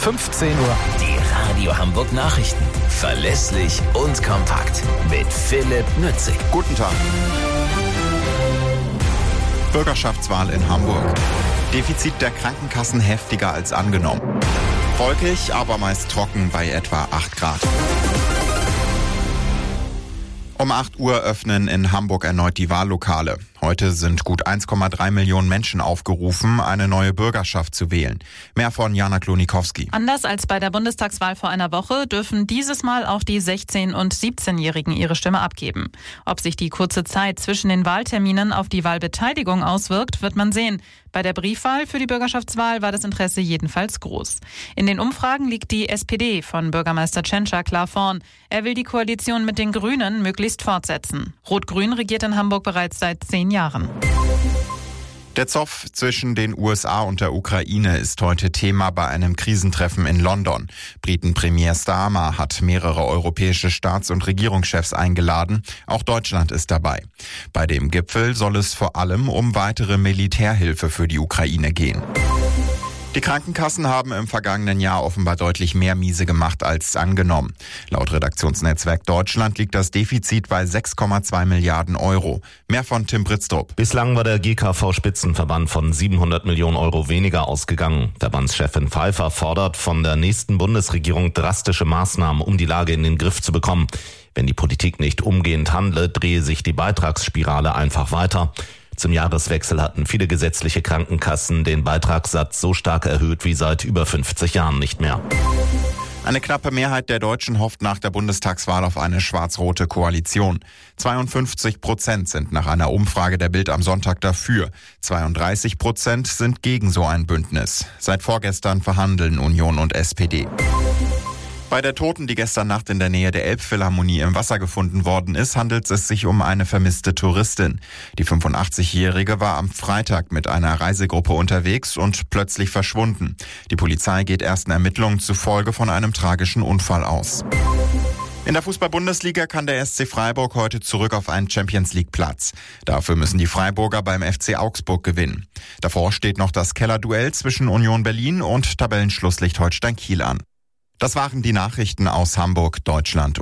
15 Uhr. Die Radio Hamburg Nachrichten. Verlässlich und kompakt. Mit Philipp Nützig. Guten Tag. Bürgerschaftswahl in Hamburg. Defizit der Krankenkassen heftiger als angenommen. Wolkig, aber meist trocken bei etwa 8 Grad. Um 8 Uhr öffnen in Hamburg erneut die Wahllokale. Heute sind gut 1,3 Millionen Menschen aufgerufen, eine neue Bürgerschaft zu wählen. Mehr von Jana Klonikowski. Anders als bei der Bundestagswahl vor einer Woche dürfen dieses Mal auch die 16- und 17-Jährigen ihre Stimme abgeben. Ob sich die kurze Zeit zwischen den Wahlterminen auf die Wahlbeteiligung auswirkt, wird man sehen. Bei der Briefwahl für die Bürgerschaftswahl war das Interesse jedenfalls groß. In den Umfragen liegt die SPD von Bürgermeister Tschentscher klar vorn. Er will die Koalition mit den Grünen möglichst fortsetzen. Rot-Grün regiert in Hamburg bereits seit 10 Jahren. Der Zoff zwischen den USA und der Ukraine ist heute Thema bei einem Krisentreffen in London. Briten-Premier Starmer hat mehrere europäische Staats- und Regierungschefs eingeladen. Auch Deutschland ist dabei. Bei dem Gipfel soll es vor allem um weitere Militärhilfe für die Ukraine gehen. Die Krankenkassen haben im vergangenen Jahr offenbar deutlich mehr miese gemacht als angenommen. Laut Redaktionsnetzwerk Deutschland liegt das Defizit bei 6,2 Milliarden Euro. Mehr von Tim Britztrup. Bislang war der GKV-Spitzenverband von 700 Millionen Euro weniger ausgegangen. Verbandschefin Pfeiffer fordert von der nächsten Bundesregierung drastische Maßnahmen, um die Lage in den Griff zu bekommen. Wenn die Politik nicht umgehend handle, drehe sich die Beitragsspirale einfach weiter. Zum Jahreswechsel hatten viele gesetzliche Krankenkassen den Beitragssatz so stark erhöht wie seit über 50 Jahren nicht mehr. Eine knappe Mehrheit der Deutschen hofft nach der Bundestagswahl auf eine schwarz-rote Koalition. 52% sind nach einer Umfrage der Bild am Sonntag dafür. 32% sind gegen so ein Bündnis. Seit vorgestern verhandeln Union und SPD. Bei der Toten, die gestern Nacht in der Nähe der Elbphilharmonie im Wasser gefunden worden ist, handelt es sich um eine vermisste Touristin. Die 85-Jährige war am Freitag mit einer Reisegruppe unterwegs und plötzlich verschwunden. Die Polizei geht ersten Ermittlungen zufolge von einem tragischen Unfall aus. In der Fußball-Bundesliga kann der SC Freiburg heute zurück auf einen Champions-League-Platz. Dafür müssen die Freiburger beim FC Augsburg gewinnen. Davor steht noch das Kellerduell zwischen Union Berlin und Tabellenschlusslicht Holstein Kiel an. Das waren die Nachrichten aus Hamburg, Deutschland.